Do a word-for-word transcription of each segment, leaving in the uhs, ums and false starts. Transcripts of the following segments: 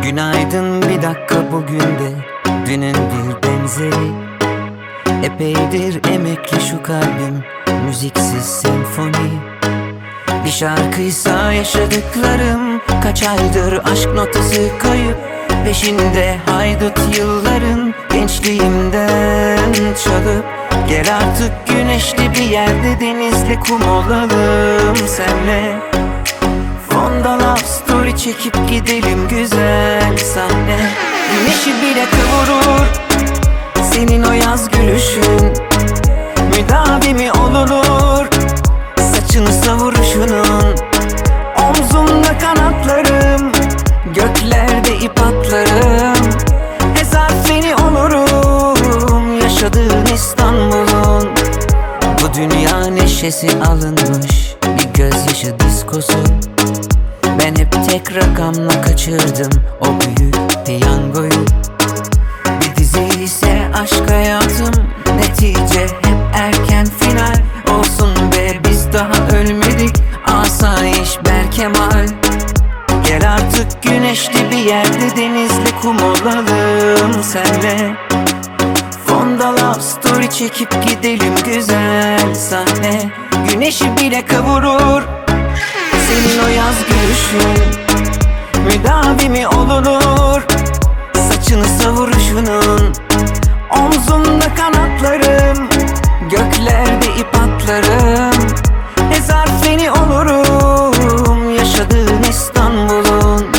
Günaydın, bir dakika bugün de dünün bir benzeri. Epeydir emekli şu kalbim, müziksiz senfoni. Bir şarkıysa yaşadıklarım, kaç aydır aşk notası kayıp. Peşinde haydut yılların, gençliğimden çalıp. Gel artık güneşli bir yerde, denizle kum olalım senle. Fonda love story çekip gidelim güzel sahne. Güneşi bile kıvırır senin o yaz gülüşün, müdavimi olunur saçını savuruşunun. Omzumda kanatlarım, göklerde ip atlarım. Hesap seni olurum, yaşadığın İstanbul'un. Bu dünya neşesi alınmış bir gözyaşı diskosu. Ben hep tek rakamla kaçırdım o büyük piyangoyu. Bir dizi ise aşk hayatım, netice hep erken final. Olsun be, biz daha ölmedik, asayiş Berkemal. Gel artık güneşli bir yerde, denizle kum olalım senle. Fonda love story çekip gidelim güzel sahne. Güneşi bile kavurur senin o yaz gülüşün, müdavimi olunur saçını savuruşunun. Omzumda kanatlarım, göklerde ip atlarım. Hezar seni olurum, yaşadığın İstanbul'un.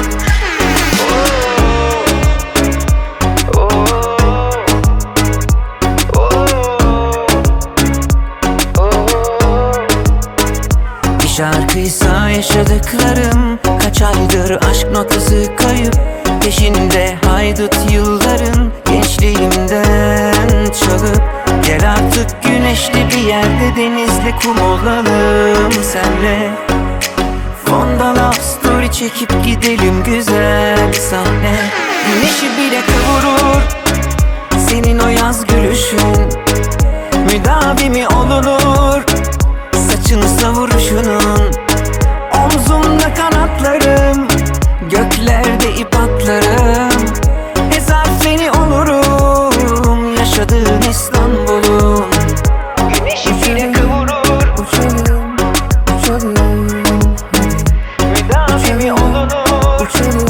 Bir şarkıysa yaşadıklarım, kaç aydır aşk notası kayıp. Peşinde haydut yılların, gençliğimden çalıp. Gel artık güneşli bir yerde, denizle kum olalım senle. Fonda love story çekip gidelim güzel sahne. Güneşi bile kavurur senin o yaz gülüşün, müdavimi olunur saçını savuruşunun. Omzumda kanatlarım, göklerde ip atlarım. Hezar seni olurum, yaşadığın İstanbul'un. Güneşi bile kıvırır, Uçalım, uçalım, müdavimi olunur. uçalım.